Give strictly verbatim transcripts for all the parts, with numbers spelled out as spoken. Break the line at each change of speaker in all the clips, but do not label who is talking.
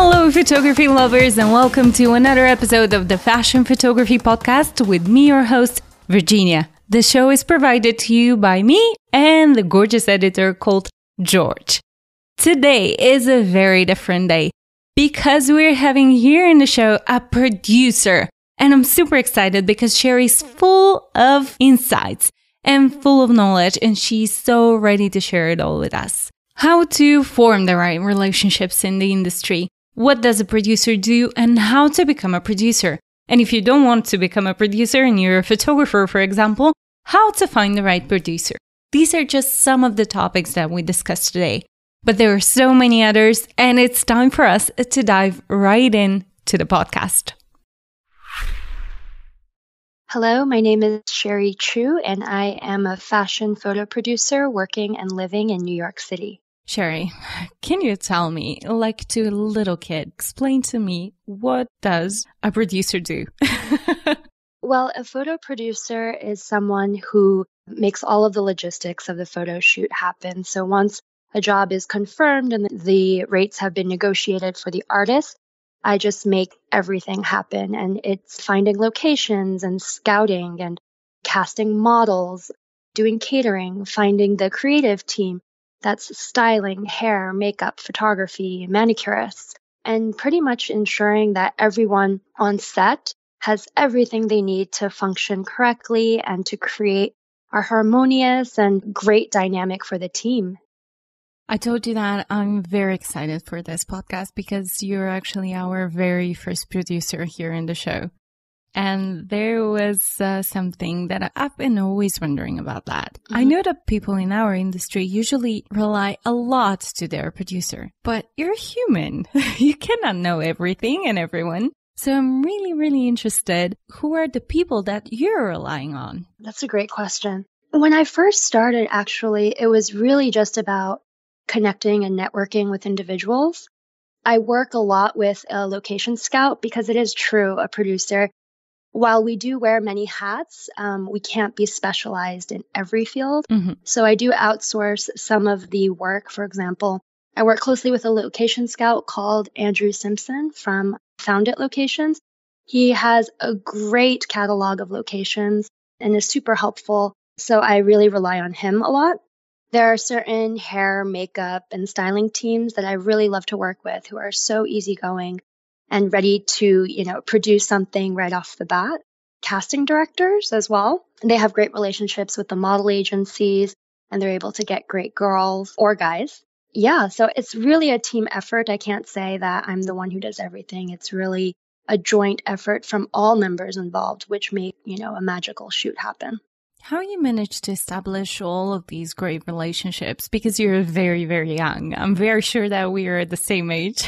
Hello, photography lovers, and welcome to another episode of the Fashion Photography Podcast with me, your host, Virginia. The show is provided to you by me and the gorgeous editor called George. Today is a very different day because we're having here in the show a producer. And I'm super excited because Sherry's full of insights and full of knowledge, and she's so ready to share it all with us. How to form the right relationships in the industry. What does a producer do and how to become a producer? And if you don't want to become a producer and you're a photographer, for example, how to find the right producer. These are just some of the topics that we discussed today. But there are so many others, and it's time for us to dive right in to the podcast.
Hello, my name is Sherry Chu, and I am a fashion photo producer working and living in New York City.
Sherry, can you tell me, like to a little kid, explain to me, what does a producer do?
Well, a photo producer is someone who makes all of the logistics of the photo shoot happen. So once a job is confirmed and the rates have been negotiated for the artist, I just make everything happen. And it's finding locations and scouting and casting models, doing catering, finding the creative team. That's styling, hair, makeup, photography, manicurists, and pretty much ensuring that everyone on set has everything they need to function correctly and to create a harmonious and great dynamic for the team.
I told you that I'm very excited for this podcast because you're actually our very first producer here in the show. And there was uh, something that I've been always wondering about that. Mm-hmm. I know that people in our industry usually rely a lot to their producer, but you're human. You cannot know everything and everyone. So I'm really, really interested. Who are the people that you're relying on?
That's a great question. When I first started, actually, it was really just about connecting and networking with individuals. I work a lot with a location scout because it is true, a producer. While we do wear many hats, um, we can't be specialized in every field. Mm-hmm. So I do outsource some of the work. For example, I work closely with a location scout called Andrew Simpson from Found It Locations. He has a great catalog of locations and is super helpful. So I really rely on him a lot. There are certain hair, makeup, and styling teams that I really love to work with who are so easygoing and ready to, you know, produce something right off the bat. Casting directors as well. They have great relationships with the model agencies and they're able to get great girls or guys. Yeah, so it's really a team effort. I can't say that I'm the one who does everything. It's really a joint effort from all members involved, which make, you know, a magical shoot happen.
How you managed to establish all of these great relationships? Because you're very, very young. I'm very sure that we are at the same age.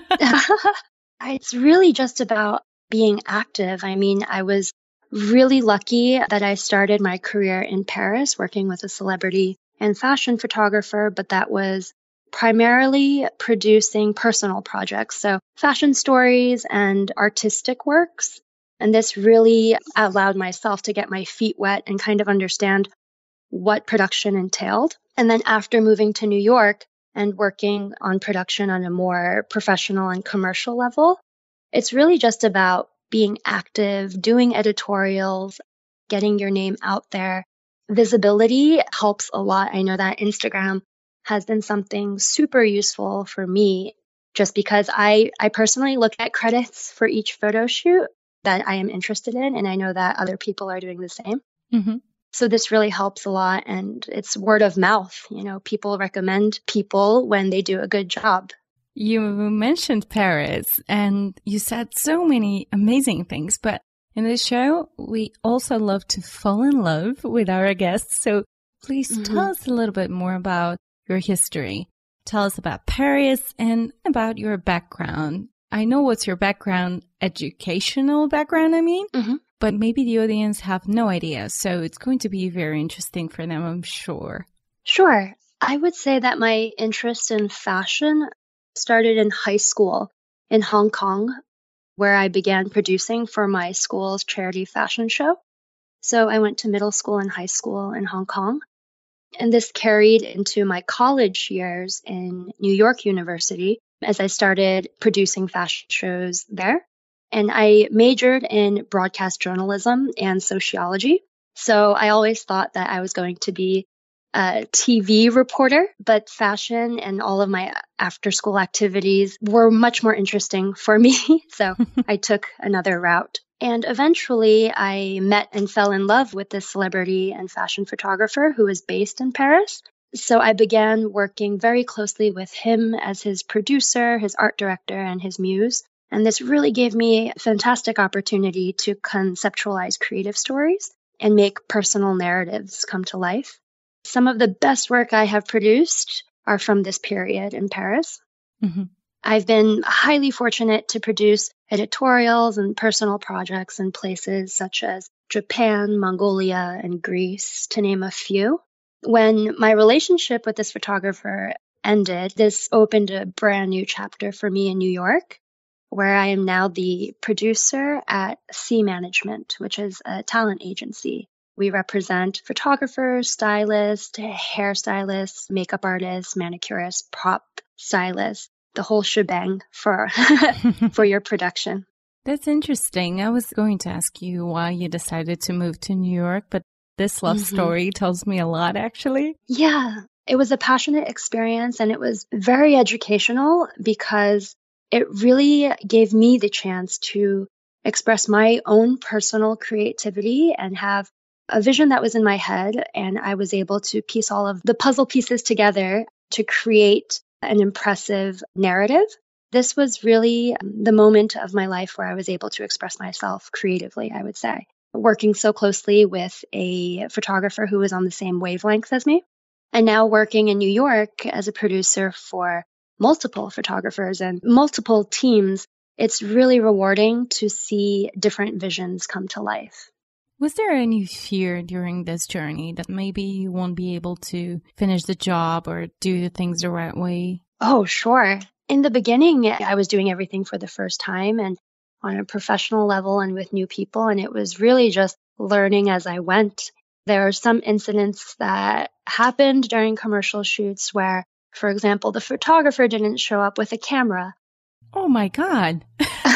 It's really just about being active. I mean, I was really lucky that I started my career in Paris working with a celebrity and fashion photographer, but that was primarily producing personal projects. So fashion stories and artistic works. And this really allowed myself to get my feet wet and kind of understand what production entailed. And then after moving to New York, and working on production on a more professional and commercial level, it's really just about being active, doing editorials, getting your name out there. Visibility helps a lot. I know that Instagram has been something super useful for me just because I, I personally look at credits for each photo shoot that I am interested in, and I know that other people are doing the same. Mm-hmm. So this really helps a lot, and it's word of mouth. You know, people recommend people when they do a good job.
You mentioned Paris, and you said so many amazing things, but in this show, we also love to fall in love with our guests. So please mm-hmm. tell us a little bit more about your history. Tell us about Paris and about your background. I know what's your background, educational background, I mean. Mm-hmm. But maybe the audience have no idea, so it's going to be very interesting for them, I'm sure.
Sure. I would say that my interest in fashion started in high school in Hong Kong, where I began producing for my school's charity fashion show. So I went to middle school and high school in Hong Kong. And this carried into my college years in New York University. as I started producing fashion shows there. And I majored in broadcast journalism and sociology. So I always thought that I was going to be a T V reporter, but fashion and all of my after school activities were much more interesting for me. So I took another route. And eventually I met and fell in love with this celebrity and fashion photographer who is based in Paris. So I began working very closely with him as his producer, his art director, and his muse. And this really gave me a fantastic opportunity to conceptualize creative stories and make personal narratives come to life. Some of the best work I have produced are from this period in Paris. Mm-hmm. I've been highly fortunate to produce editorials and personal projects in places such as Japan, Mongolia, and Greece, to name a few. When my relationship with this photographer ended, this opened a brand new chapter for me in New York, where I am now the producer at C Management, which is a talent agency. We represent photographers, stylists, hairstylists, makeup artists, manicurists, prop stylists, the whole shebang for for your production.
That's interesting. I was going to ask you why you decided to move to New York, but this love mm-hmm. story tells me a lot, actually.
Yeah, it was a passionate experience, and it was very educational because it really gave me the chance to express my own personal creativity and have a vision that was in my head, and I was able to piece all of the puzzle pieces together to create an impressive narrative. This was really the moment of my life where I was able to express myself creatively, I would say, working so closely with a photographer who was on the same wavelength as me, and now working in New York as a producer for multiple photographers and multiple teams. It's really rewarding to see different visions come to life.
Was there any fear during this journey that maybe you won't be able to finish the job or do things the right way?
Oh, sure. In the beginning, I was doing everything for the first time and on a professional level and with new people, and it was really just learning as I went. There are some incidents that happened during commercial shoots where, for example, the photographer didn't show up with a camera.
Oh my God.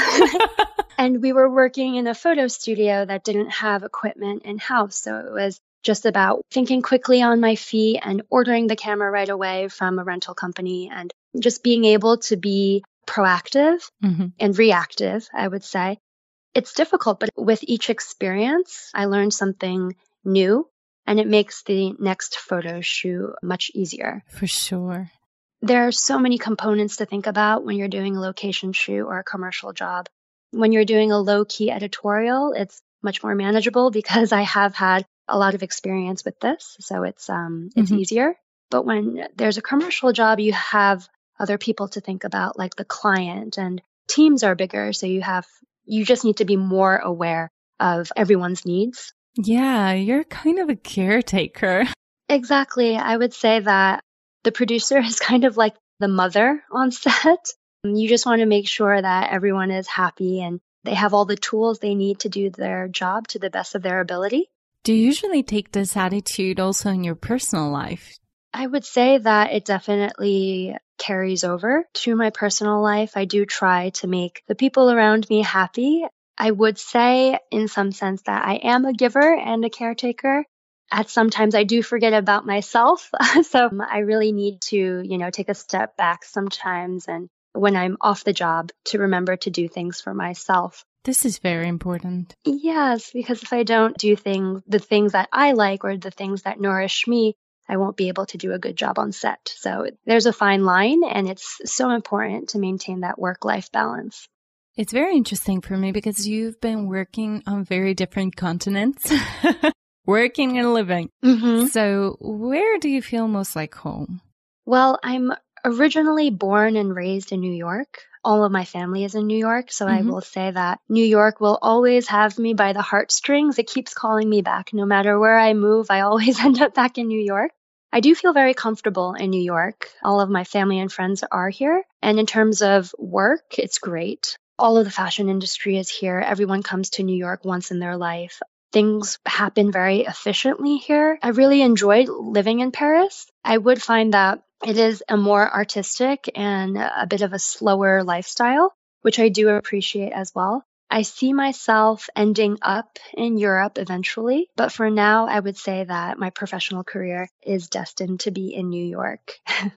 And we were working in a photo studio that didn't have equipment in-house. So it was just about thinking quickly on my feet and ordering the camera right away from a rental company and just being able to be proactive mm-hmm. and reactive, I would say. It's difficult, but with each experience, I learned something new, and it makes the next photo shoot much easier.
For sure.
There are so many components to think about when you're doing a location shoot or a commercial job. When you're doing a low-key editorial, it's much more manageable because I have had a lot of experience with this, so it's um it's mm-hmm. easier. But when there's a commercial job, you have other people to think about, like the client, and teams are bigger, so you have you just need to be more aware of everyone's needs.
Yeah, you're kind of a caretaker.
Exactly. I would say that the producer is kind of like the mother on set. You just want to make sure that everyone is happy and they have all the tools they need to do their job to the best of their ability.
Do you usually take this attitude also in your personal life?
I would say that it definitely carries over to my personal life. I do try to make the people around me happy. I would say in some sense that I am a giver and a caretaker. At sometimes I do forget about myself. So I really need to, you know, take a step back sometimes, and when I'm off the job, to remember to do things for myself.
This is very important.
Yes, because if I don't do things, the things that I like or the things that nourish me, I won't be able to do a good job on set. So there's a fine line, and it's so important to maintain that work-life balance.
It's very interesting for me because you've been working on very different continents, working and living. Mm-hmm. So where do you feel most like home? Well, I'm originally born and raised in New York. All of my family is in New York, so mm-hmm. I will say that New York will always have me by the heartstrings. It keeps calling me back. No matter where I move, I always end up back in New York. I do feel very comfortable in New York. All of my family and friends are here. And in terms of work, it's great. All of the fashion industry is here. Everyone comes to New York once in their life. Things happen very efficiently here. I really enjoyed living in Paris. I would find that
It is a more artistic and a bit of a slower lifestyle, which I do appreciate as well. I see myself ending up in Europe eventually, but for now, I would say that my professional career is destined to be in New York.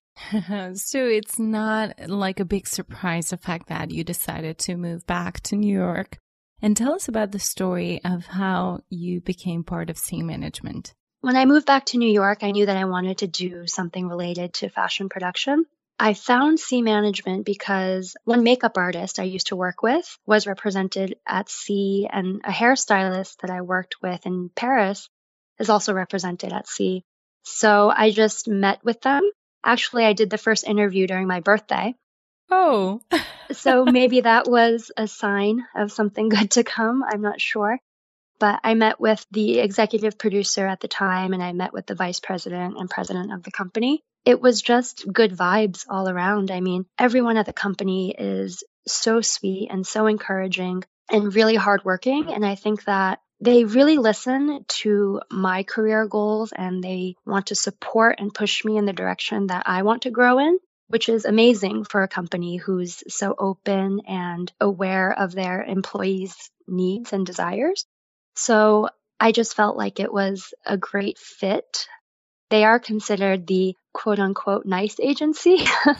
So it's not like a big surprise, the fact that you decided to move back to New York. And tell us about the story of how you became part of Sea Management.
When I moved back to New York, I knew that I wanted to do something related to fashion production. I found Sea Management because one makeup artist I used to work with was represented at Sea, and a hairstylist that I worked with in Paris is also represented at Sea. So I just met with them. Actually, I did the first interview during my birthday.
Oh.
So maybe that was a sign of something good to come. I'm not sure. But I met with the executive producer at the time, and I met with the vice president and president of the company. It was just good vibes all around. I mean, everyone at the company is so sweet and so encouraging and really hardworking. And I think that they really listen to my career goals, and they want to support and push me in the direction that I want to grow in, which is amazing for a company who's so open and aware of their employees' needs and desires. So I just felt like it was a great fit. They are considered the quote unquote nice agency.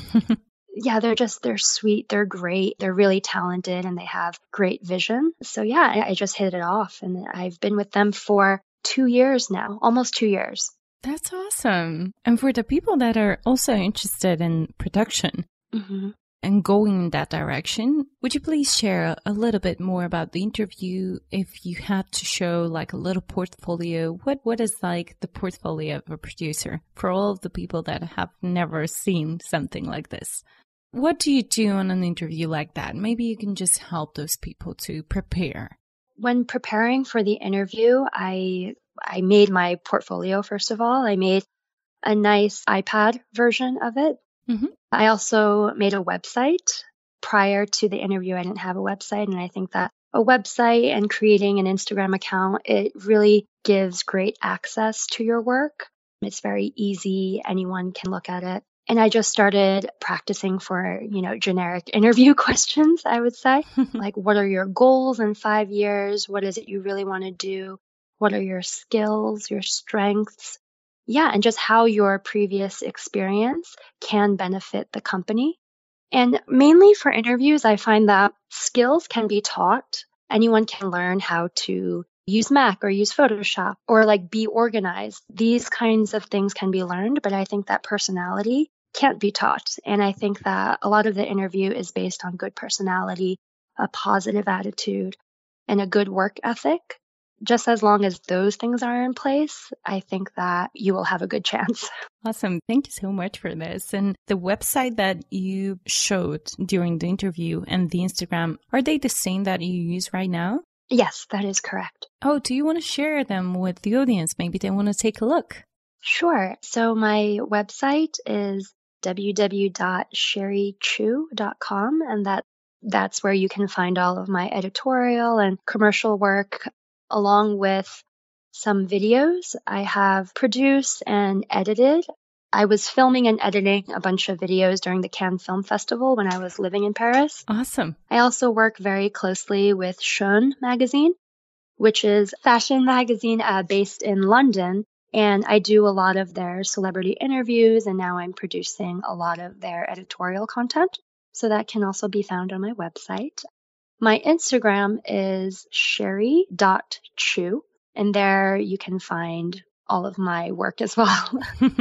Yeah, they're just, they're sweet, they're great, they're really talented, and they have great vision. So yeah, I, I just hit it off, and I've been with them for two years now, almost two years.
That's awesome. And for the people that are also interested in production, mm-hmm. and going in that direction, would you please share a little bit more about the interview? If you had to show like a little portfolio, what, what is like the portfolio of a producer for all of the people that have never seen something like this? What do you do on an interview like that? Maybe you can just help those people to prepare.
When preparing for the interview, I I made my portfolio, first of all. I made a nice iPad version of it. Mm-hmm. I also made a website. Prior to the interview, I didn't have a website, and I think that a website and creating an Instagram account, it really gives great access to your work. It's very easy. Anyone can look at it. And I just started practicing for, you know, generic interview questions, I would say. Like, what are your goals in five years? What is it you really want to do? What are your skills, your strengths? Yeah, and just how your previous experience can benefit the company. And mainly for interviews, I find that skills can be taught. Anyone can learn how to use Mac or use Photoshop or like be organized. These kinds of things can be learned, but I think that personality can't be taught. And I think that a lot of the interview is based on good personality, a positive attitude, and a good work ethic. Just as long as those things are in place, I think that you will have a good chance.
Awesome. Thank you so much for this. And the website that you showed during the interview and the Instagram, are they the same that you use right now?
Yes, that is correct.
Oh, do you want to share them with the audience? Maybe they want to take a look.
Sure. So my website is w w w dot sherry chu dot com, and that that's where you can find all of my editorial and commercial work, along with some videos I have produced and edited. I was filming and editing a bunch of videos during the Cannes Film Festival when I was living in Paris.
Awesome.
I also work very closely with Schön magazine, which is a fashion magazine uh, based in London. And I do a lot of their celebrity interviews, and now I'm producing a lot of their editorial content. So that can also be found on my website. My Instagram is sherry dot chu, and there you can find all of my work as well.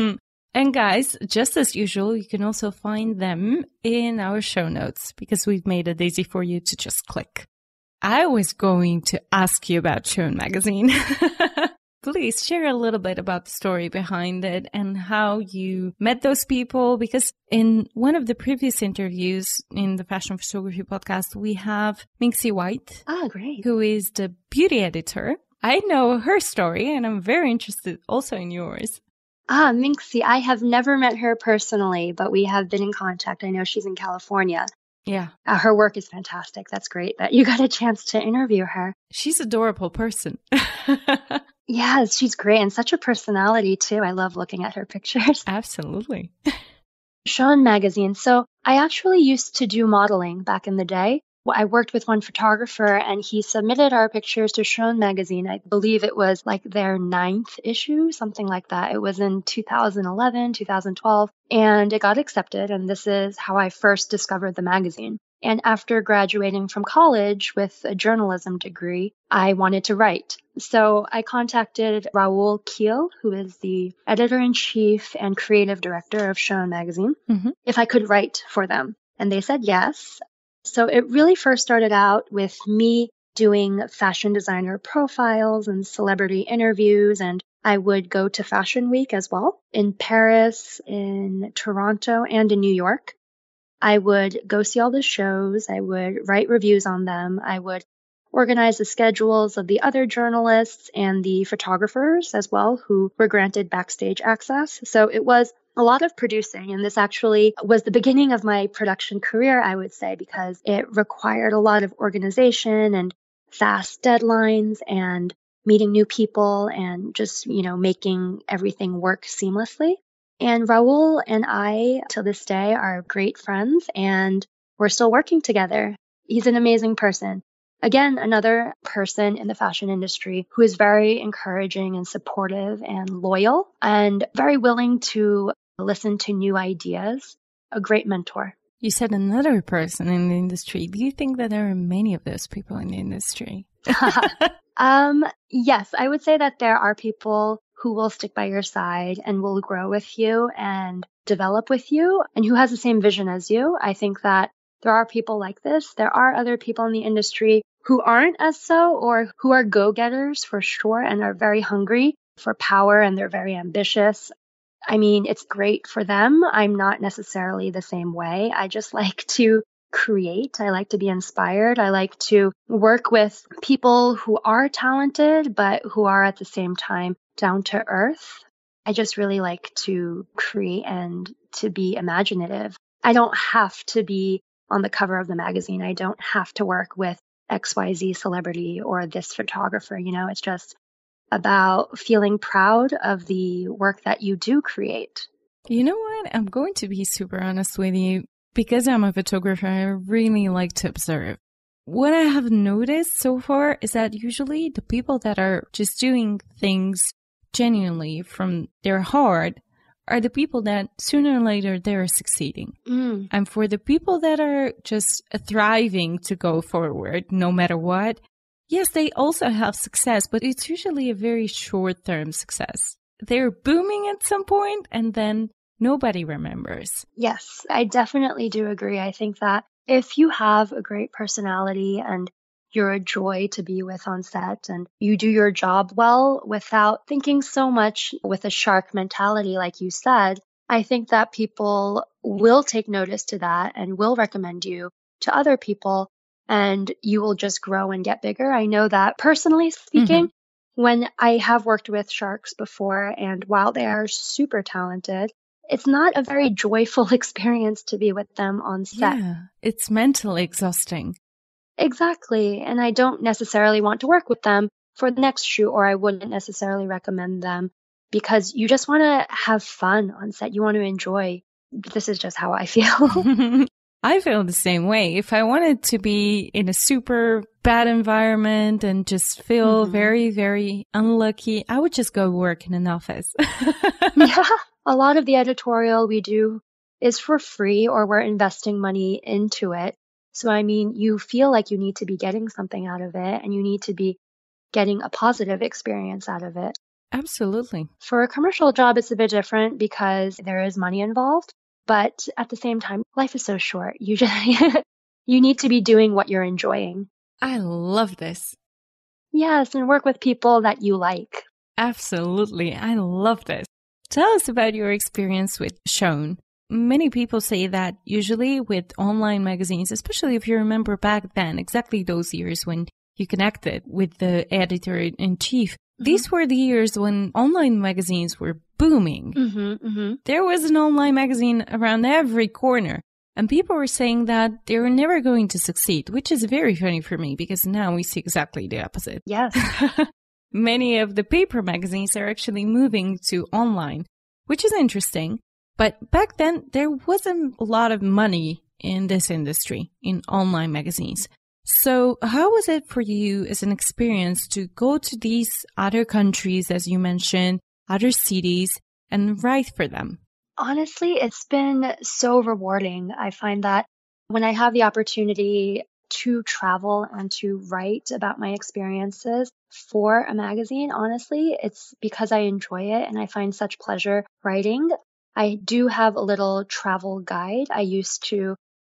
And guys, just as usual, you can also find them in our show notes because we've made it easy for you to just click. I was going to ask you about Schön magazine. Please share a little bit about the story behind it and how you met those people, because in one of the previous interviews in the Fashion Photography podcast, we have Minxie White.
Ah, great.
Who is the beauty editor. I know her story, and I'm very interested also in yours.
Ah, Minxie, I have never met her personally, but we have been in contact. I know she's in California.
Yeah.
Uh, her work is fantastic. That's great that you got a chance to interview her.
She's an adorable person.
Yes, she's great, and such a personality too. I love looking at her pictures.
Absolutely.
Schon magazine. So I actually used to do modeling back in the day. I worked with one photographer and he submitted our pictures to Schon magazine. I believe it was like their ninth issue, something like that. It was in two thousand eleven, two thousand twelve, and it got accepted. And this is how I first discovered the magazine. And after graduating from college with a journalism degree, I wanted to write. So I contacted Raoul Kiel, who is the editor-in-chief and creative director of Schon magazine, mm-hmm. if I could write for them. And they said yes. So it really first started out with me doing fashion designer profiles and celebrity interviews, and I would go to Fashion Week as well in Paris, in Toronto, and in New York. I would go see all the shows. I would write reviews on them. I would organize the schedules of the other journalists and the photographers as well who were granted backstage access. So it was a lot of producing, and this actually was the beginning of my production career, I would say, because it required a lot of organization and fast deadlines and meeting new people and just, you know, making everything work seamlessly. And Raoul and I, till this day, are great friends, and we're still working together. He's an amazing person. Again, another person in the fashion industry who is very encouraging and supportive and loyal and very willing to listen to new ideas. A great mentor.
You said another person in the industry. Do you think that there are many of those people in the industry?
um, yes, I would say that there are people who will stick by your side and will grow with you and develop with you and who has the same vision as you. I think that there are people like this. There are other people in the industry who aren't as so, or who are go-getters for sure and are very hungry for power and they're very ambitious. I mean, it's great for them. I'm not necessarily the same way. I just like to create. I like to be inspired. I like to work with people who are talented, but who are at the same time down to earth. I just really like to create and to be imaginative. I don't have to be on the cover of the magazine. I don't have to work with X Y Z celebrity or this photographer. You know, it's just about feeling proud of the work that you do create.
You know what? I'm going to be super honest with you. Because I'm a photographer, I really like to observe. What I have noticed so far is that usually the people that are just doing things genuinely from their heart are the people that sooner or later they're succeeding. Mm. And for the people that are just thriving to go forward, no matter what, yes, they also have success, but it's usually a very short-term success. They're booming at some point and then nobody remembers.
Yes, I definitely do agree. I think that if you have a great personality and you're a joy to be with on set and you do your job well without thinking so much with a shark mentality, like you said, I think that people will take notice to that and will recommend you to other people and you will just grow and get bigger. I know that personally speaking, mm-hmm. when I have worked with sharks before and while they are super talented, it's not a very joyful experience to be with them on set.
Yeah, it's mentally exhausting.
Exactly. And I don't necessarily want to work with them for the next shoot, or I wouldn't necessarily recommend them because you just want to have fun on set. You want to enjoy. This is just how I feel.
I feel the same way. If I wanted to be in a super bad environment and just feel mm-hmm. very, very unlucky, I would just go work in an office.
Yeah. A lot of the editorial we do is for free or we're investing money into it. So, I mean, you feel like you need to be getting something out of it and you need to be getting a positive experience out of it.
Absolutely.
For a commercial job, it's a bit different because there is money involved. But at the same time, life is so short. You just you need to be doing what you're enjoying.
I love this.
Yes, and work with people that you like.
Absolutely. I love this. Tell us about your experience with Schon. Many people say that usually with online magazines, especially if you remember back then, exactly those years when you connected with the editor-in-chief, mm-hmm. these were the years when online magazines were booming. Mm-hmm, mm-hmm. There was an online magazine around every corner. And people were saying that they were never going to succeed, which is very funny for me because now we see exactly the opposite.
Yes.
Many of the paper magazines are actually moving to online, which is interesting. But back then, there wasn't a lot of money in this industry, in online magazines. So how was it for you as an experience to go to these other countries, as you mentioned, other cities, and write for them?
Honestly, it's been so rewarding. I find that when I have the opportunity to travel and to write about my experiences for a magazine, honestly, it's because I enjoy it and I find such pleasure writing. I do have a little travel guide. I used to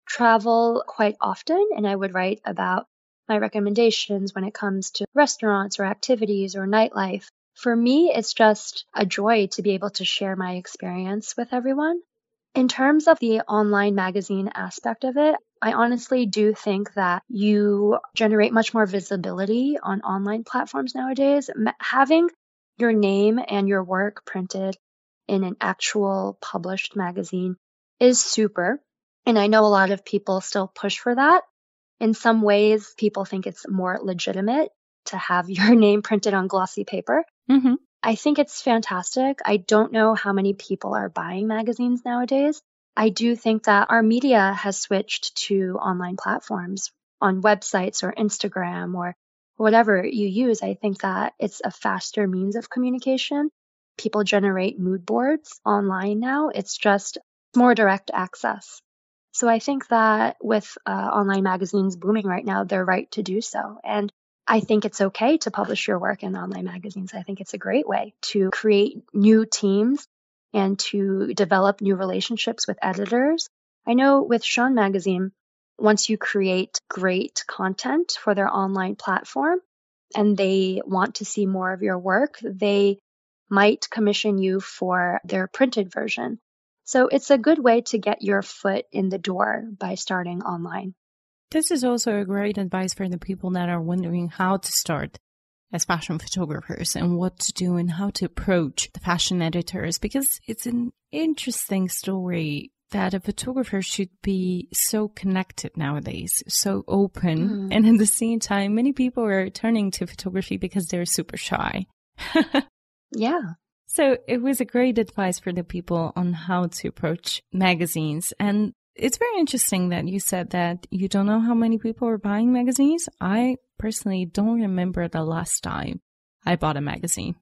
travel quite often, and I would write about my recommendations when it comes to restaurants or activities or nightlife. For me, it's just a joy to be able to share my experience with everyone. In terms of the online magazine aspect of it, I honestly do think that you generate much more visibility on online platforms nowadays. M- having your name and your work printed in an actual published magazine is super. And I know a lot of people still push for that. In some ways, people think it's more legitimate to have your name printed on glossy paper.
Mm-hmm.
I think it's fantastic. I don't know how many people are buying magazines nowadays. I do think that our media has switched to online platforms on websites or Instagram or whatever you use. I think that it's a faster means of communication. People generate mood boards online now. It's just more direct access. So I think that with uh, online magazines booming right now, they're right to do so. And I think it's okay to publish your work in online magazines. I think it's a great way to create new teams and to develop new relationships with editors. I know with Sean Magazine, once you create great content for their online platform and they want to see more of your work, they might commission you for their printed version. So it's a good way to get your foot in the door by starting online.
This is also a great advice for the people that are wondering how to start as fashion photographers and what to do and how to approach the fashion editors, because it's an interesting story that a photographer should be so connected nowadays, so open. Mm. And at the same time, many people are turning to photography because they're super shy.
Yeah.
So it was a great advice for the people on how to approach magazines. And it's very interesting that you said that you don't know how many people are buying magazines. I personally don't remember the last time I bought a magazine.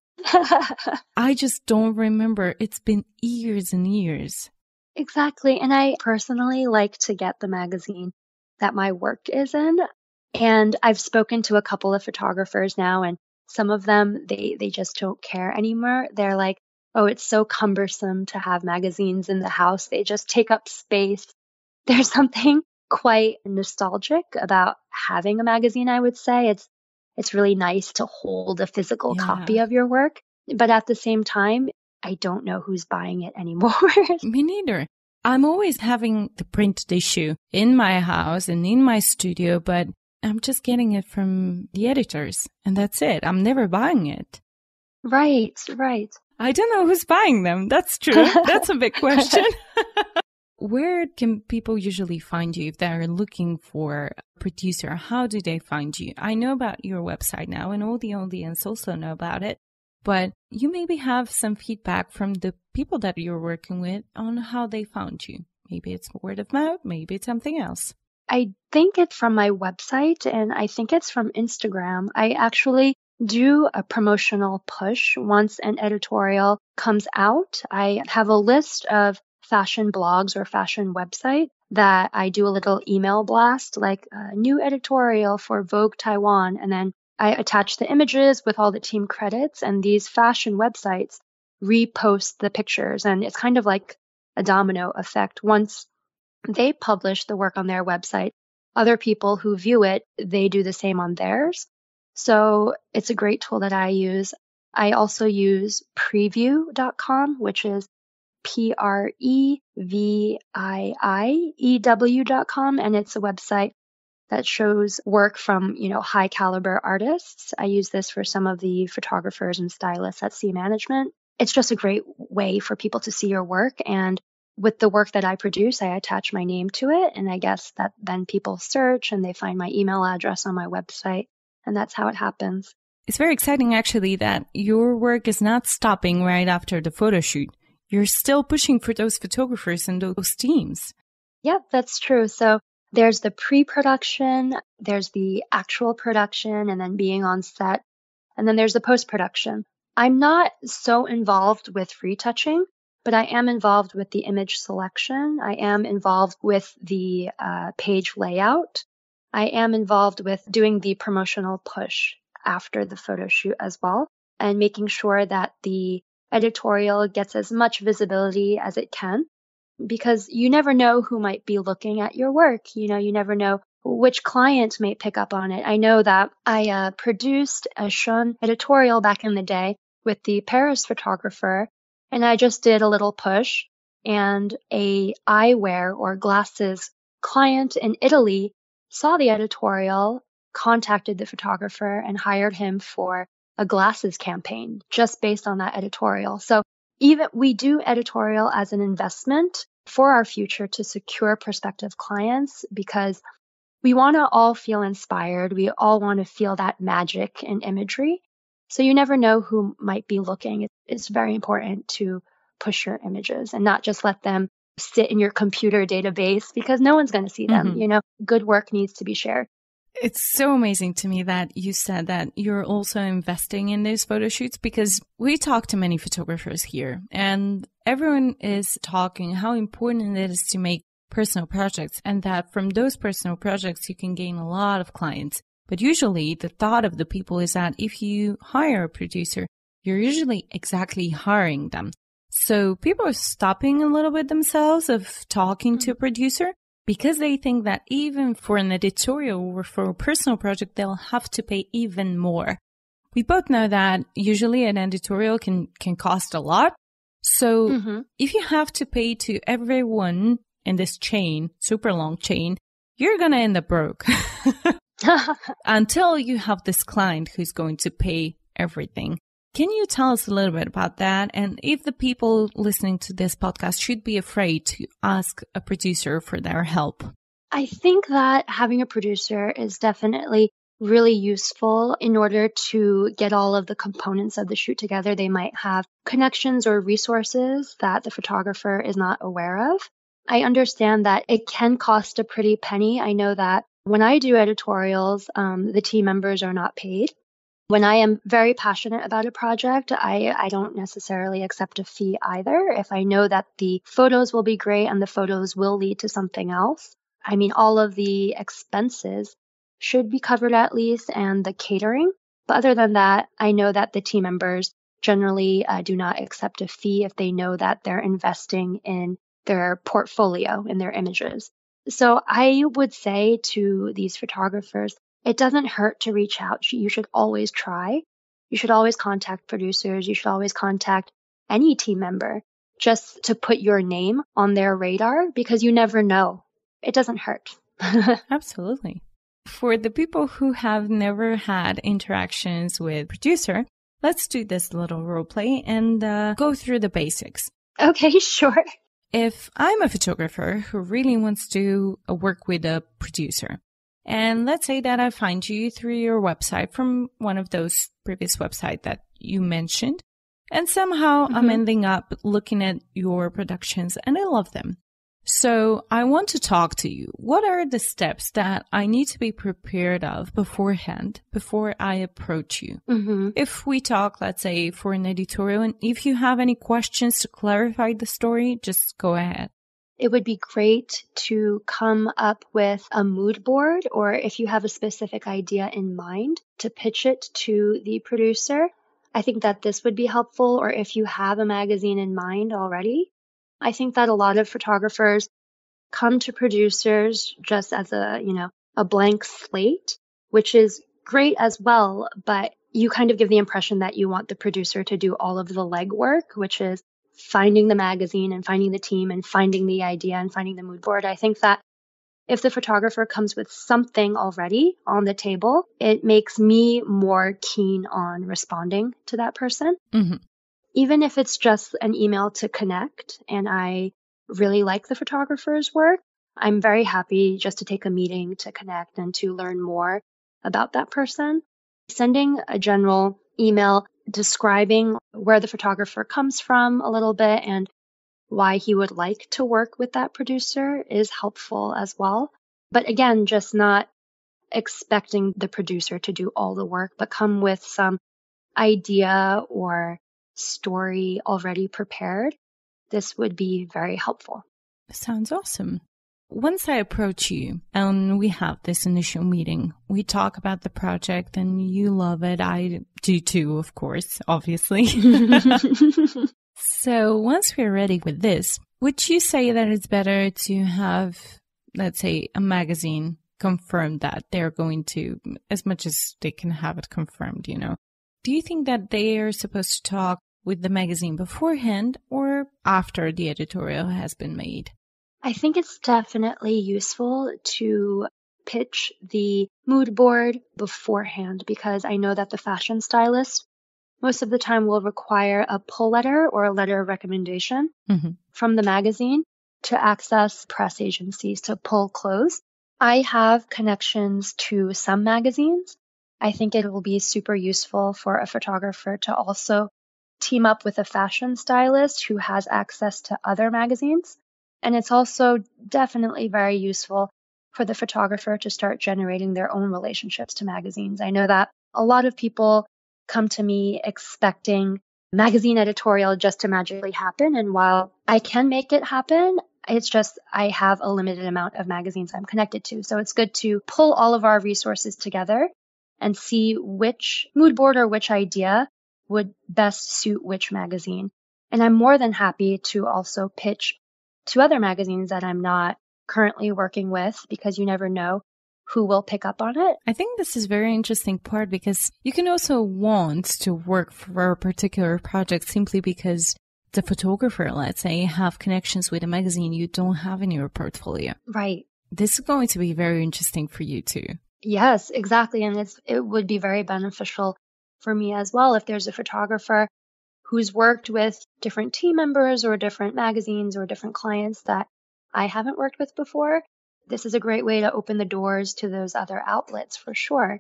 I just don't remember. It's been years and years.
Exactly. And I personally like to get the magazine that my work is in. And I've spoken to a couple of photographers now, and some of them, they, they just don't care anymore. They're like, oh, it's so cumbersome to have magazines in the house. They just take up space. There's something quite nostalgic about having a magazine, I would say. It's it's really nice to hold a physical yeah. copy of your work. But at the same time, I don't know who's buying it anymore.
Me neither. I'm always having the printed issue in my house and in my studio, but I'm just getting it from the editors. And that's it. I'm never buying it.
Right, right.
I don't know who's buying them. That's true. That's a big question. Where can people usually find you if they're looking for a producer? How do they find you? I know about your website now, and all the audience also know about it. But you maybe have some feedback from the people that you're working with on how they found you. Maybe it's word of mouth, maybe it's something else.
I think it's from my website, and I think it's from Instagram. I actually do a promotional push once an editorial comes out. I have a list of fashion blogs or fashion website that I do a little email blast, like a new editorial for Vogue Taiwan, and then I attach the images with all the team credits, and these fashion websites repost the pictures. And it's kind of like a domino effect. Once they publish the work on their website, other people who view it, they do the same on theirs. So it's a great tool that I use. I also use preview dot com, which is P R E V I I E W dot com. And it's a website that shows work from, you know, high caliber artists. I use this for some of the photographers and stylists at C Management. It's just a great way for people to see your work. And with the work that I produce, I attach my name to it. And I guess that then people search and they find my email address on my website. And that's how it happens.
It's very exciting, actually, that your work is not stopping right after the photo shoot. you're still pushing for those photographers and those teams.
Yep, that's true. So there's the pre-production, there's the actual production, and then being on set, and then there's the post-production. I'm not so involved with retouching, but I am involved with the image selection. I am involved with the uh, page layout. I am involved with doing the promotional push after the photo shoot as well, and making sure that the editorial gets as much visibility as it can, because you never know who might be looking at your work. You know, you never know which client may pick up on it. I know that I uh, produced a Shun editorial back in the day with the Paris photographer, and I just did a little push, and a eyewear or glasses client in Italy saw the editorial, contacted the photographer, and hired him for a glasses campaign just based on that editorial. So even we do editorial as an investment for our future to secure prospective clients, because we want to all feel inspired. We all want to feel that magic in imagery. So you never know who might be looking. It's very important to push your images and not just let them sit in your computer database, because no one's going to see them. Mm-hmm. You know, good work needs to be shared.
It's so amazing to me that you said that you're also investing in those photo shoots, because we talk to many photographers here and everyone is talking how important it is to make personal projects, and that from those personal projects you can gain a lot of clients. But usually the thought of the people is that if you hire a producer, you're usually exactly hiring them. So people are stopping a little bit themselves of talking to a producer, because they think that even for an editorial or for a personal project, they'll have to pay even more. We both know that usually an editorial can, can cost a lot. So mm-hmm. if you have to pay to everyone in this chain, super long chain, you're going to end up broke until you have this client who's going to pay everything. Can you tell us a little bit about that? And if the people listening to this podcast should be afraid to ask a producer for their help?
I think that having a producer is definitely really useful in order to get all of the components of the shoot together. They might have connections or resources that the photographer is not aware of. I understand that it can cost a pretty penny. I know that when I do editorials, um, the team members are not paid. When I am very passionate about a project, I, I don't necessarily accept a fee either. If I know that the photos will be great and the photos will lead to something else, I mean, all of the expenses should be covered at least, and the catering. But other than that, I know that the team members generally uh, do not accept a fee if they know that they're investing in their portfolio, in their images. So I would say to these photographers, it doesn't hurt to reach out. You should always try. You should always contact producers. You should always contact any team member just to put your name on their radar, because you never know. It doesn't hurt.
Absolutely. For the people who have never had interactions with producer, let's do this little role play and uh, go through the basics.
Okay, sure.
If I'm a photographer who really wants to work with a producer, and let's say that I find you through your website from one of those previous websites that you mentioned, and somehow mm-hmm. I'm ending up looking at your productions and I love them. So I want to talk to you. What are the steps that I need to be prepared of beforehand before I approach you? Mm-hmm. If we talk, let's say, for an editorial, and if you have any questions to clarify the story, just go ahead.
It would be great to come up with a mood board, or if you have a specific idea in mind, to pitch it to the producer. I think that this would be helpful, or if you have a magazine in mind already. I think that a lot of photographers come to producers just as a, you know, a blank slate, which is great as well, but you kind of give the impression that you want the producer to do all of the legwork, which is finding the magazine and finding the team and finding the idea and finding the mood board. I think that if the photographer comes with something already on the table, it makes me more keen on responding to that person. Mm-hmm. Even if it's just an email to connect and I really like the photographer's work, I'm very happy just to take a meeting to connect and to learn more about that person. Sending a general email describing where the photographer comes from a little bit and why he would like to work with that producer is helpful as well. But again, just not expecting the producer to do all the work, but come with some idea or story already prepared. This would be very helpful.
Sounds awesome. Once I approach you and we have this initial meeting, we talk about the project and you love it. I do too, of course, obviously. So once we're ready with this, would you say that it's better to have, let's say, a magazine confirm that they're going to, as much as they can have it confirmed, you know? Do you think that they are supposed to talk with the magazine beforehand or after the editorial has been made?
I think it's definitely useful to pitch the mood board beforehand because I know that the fashion stylist most of the time will require a pull letter or a letter of recommendation mm-hmm. from the magazine to access press agencies to pull clothes. I have connections to some magazines. I think it will be super useful for a photographer to also team up with a fashion stylist who has access to other magazines. And it's also definitely very useful for the photographer to start generating their own relationships to magazines. I know that a lot of people come to me expecting magazine editorial just to magically happen. And while I can make it happen, it's just I have a limited amount of magazines I'm connected to. So it's good to pull all of our resources together and see which mood board or which idea would best suit which magazine. And I'm more than happy to also pitch to other magazines that I'm not currently working with because you never know who will pick up on it.
I think this is a very interesting part because you can also want to work for a particular project simply because the photographer, let's say, have connections with a magazine you don't have in your portfolio.
Right.
This is going to be very interesting for you too.
Yes, exactly. And it's, it would be very beneficial for me as well if there's a photographer who's worked with different team members or different magazines or different clients that I haven't worked with before. This is a great way to open the doors to those other outlets for sure.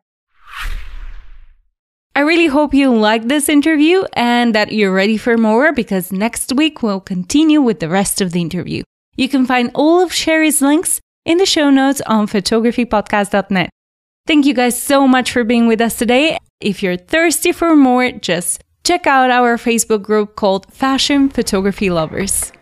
I really hope you liked this interview and that you're ready for more because next week we'll continue with the rest of the interview. You can find all of Sherry's links in the show notes on photography podcast dot net. Thank you guys so much for being with us today. If you're thirsty for more, just check out our Facebook group called Fashion Photography Lovers.